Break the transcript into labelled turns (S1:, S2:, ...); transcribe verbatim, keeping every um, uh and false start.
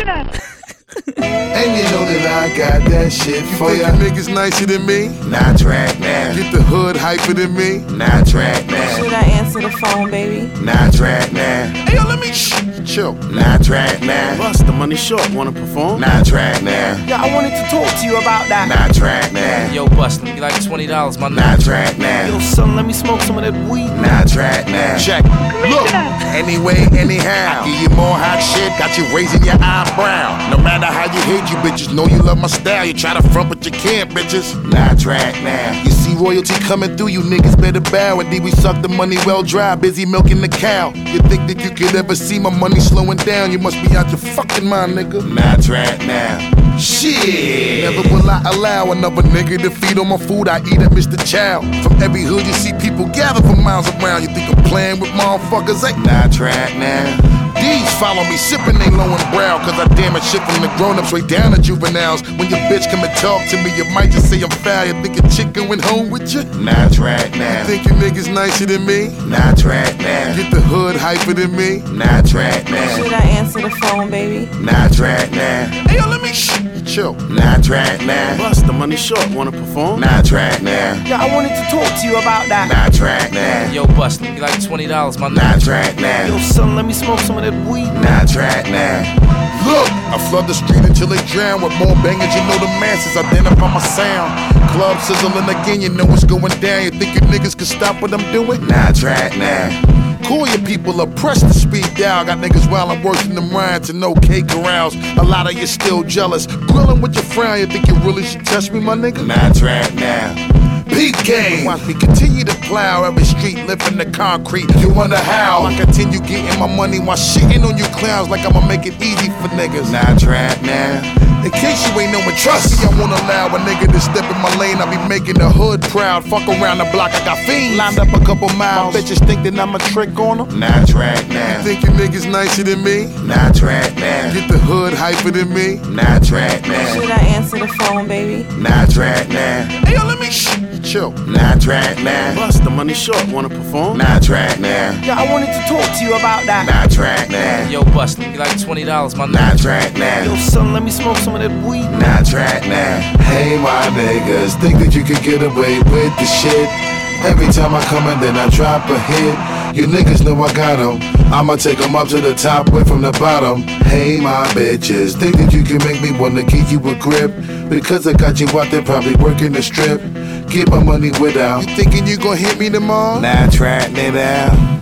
S1: And you know that I got that shit for
S2: You
S1: ya.
S2: think you niggas nicer than me?
S1: Nah, track now.
S2: Get the hood hyper than me?
S1: Nah, track now.
S3: Should I answer the phone, baby?
S1: Nah, track now.
S2: Hey, yo, let me shh, chill.
S1: Nah, track now.
S4: Bust the money short, wanna perform?
S1: Nah, track now.
S5: Yeah, I wanted to talk to you about that.
S1: Nah, track now.
S6: Yo, Bust, let me like twenty dollars, my
S1: Nah,
S6: nigga.
S1: track
S5: Yo,
S1: now.
S5: son, let me smoke some of that weed.
S1: Nah, track now.
S2: Check. Look.
S1: Anyway, anyhow, I give you more hot shit, got you raising your eyebrow. No matter how you hate you bitches, know you love my style. You try to front, but you can't, bitches. Nah, track now. You see royalty coming through, you niggas better bow. Indeed, we suck the money well dry, busy milking the cow. You think that you could ever see my money slowing down? You must be out your fucking mind, nigga. Nah, track now. Shit. Never will I allow another nigga to feed on my food. I eat at Mister Chow. From every hood, you see people gather for miles around. You think I'm playing with motherfuckers? Ain't nah, track now. These follow me, sipping they low and brow. Cause I damage shit from the grown-ups right down to juveniles. When your bitch come and talk to me, you might just say I'm foul. You think a chicken went home with you? Nah, track now.
S2: You think you niggas nicer than me?
S1: Nah, track now.
S2: Get the hood hyper than me?
S1: Nah, track now.
S3: Should I answer the phone, baby?
S1: Nah, track now.
S2: Hey, yo, let me shh, chill.
S1: Nah, track now.
S4: Bust the money short, wanna perform?
S1: Nah, track now.
S5: Yeah, I wanted to talk to you about that.
S1: Nah, track now.
S6: Yo, Bust, let me like twenty dollars, my
S1: Nah,
S6: nigga.
S1: track
S5: Yo,
S1: now.
S5: son, let me smoke some of that weed.
S1: Nah, track now.
S2: Look, I flood the street until they drown. With more bangers, you know the masses identify my sound. Club sizzling again, you know what's going down. You think you niggas can stop what I'm doing?
S1: Nah, track now.
S2: Call your people up, press the speed down. Got niggas wildin' worse than them rhymes to no K corrals. A lot of you still jealous. Grillin' with your frown, you think you really should touch me, my nigga?
S1: Nah, track now.
S2: Peak game. Watch me continue to plow every street, lifting the concrete. You wonder how I continue getting my money while shitting on you clowns like I'ma make it easy for niggas.
S1: Nah, track now.
S2: In case you ain't know and trust me, I won't allow a nigga to step in my lane. I be making the hood proud. Fuck around the block, I got fiends lined up a couple miles. My bitches think that I'm a trick on them.
S1: Nah, track now.
S2: Think you niggas nicer than me?
S1: Nah, track now.
S2: Get the hood hyper than me?
S1: Nah, track now.
S3: Should I answer the phone, baby?
S1: Nah, track now.
S2: Hey, yo, let me shh, chill.
S1: Nah, track now.
S4: Bust the money short, wanna perform?
S1: Nah, track now.
S5: Yeah, I wanted to talk to you about that.
S1: Nah, track now.
S6: Yo, Bust, let me like twenty dollars, my
S1: Nah,
S6: nigga.
S1: track
S5: Yo,
S1: now.
S5: son, let me smoke some of that weed.
S1: Nah, track now. Hey, my niggas, think that you could get away with the shit? Every time I come in, then I drop a hit. You niggas know I got 'em. I'ma take 'em up to the top, way from the bottom. Hey, my bitches, think that you can make me wanna give you a grip? Because I got you out there probably working the strip. Get my money without.
S2: You thinking you gon' hit me tomorrow?
S1: Nah, track me down.